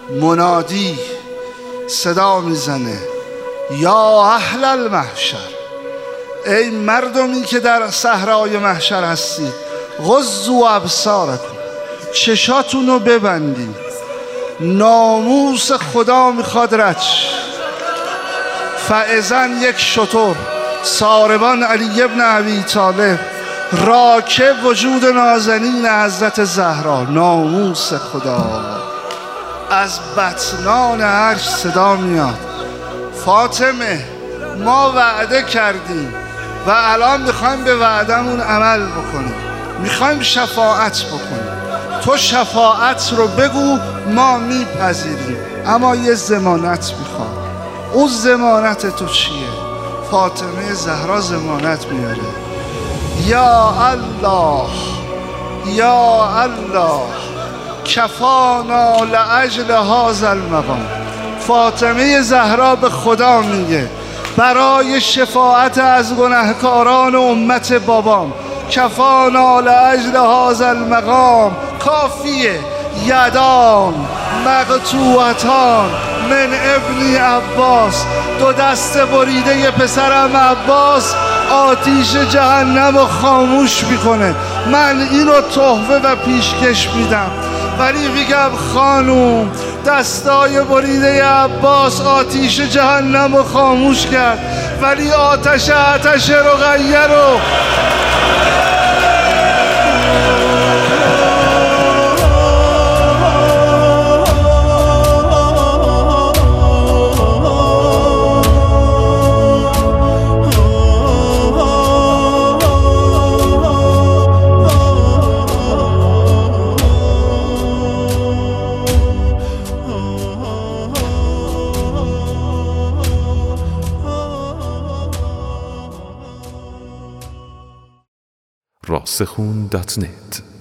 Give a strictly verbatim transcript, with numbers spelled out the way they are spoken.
منادی صدا میزنه یا اهل المحشر، ای مردمی که در صحرای محشر هستید، غضوا ابصارکم، چشاتون رو ببندید، ناموس خدا میخواد رد شه. فاذا یک شتر ساربان علی ابن ابی طالب راکب وجود نازنین حضرت زهرا، ناموس خدا از بطنان عرش صدا میاد فاطمه ما وعده کردیم و الان میخوایم به وعدمون عمل بکنیم، میخوایم شفاعت بکنیم، تو شفاعت رو بگو ما میپذیریم، اما یه ضمانت میخوام. اون ضمانت تو چیه؟ فاطمه زهرا ضمانت میاره یا الله یا الله کفانا لاجل هذا المقام. فاطمه زهرا به خدا میگه برای شفاعت از گناهکاران امت بابام، کفانا لاجل هذا المقام کافیه یدان مقطوعتان من ابن عباس، دو دست بریده ی پسرم عباس آتیش جهنم رو خاموش میکنه. من اینو تحفه و پیشکش میدم، ولی میگم خانوم دستای بریده عباس آتیش جهنم رو خاموش کرد، ولی آتش آتش رقیه رو راسخون دات نت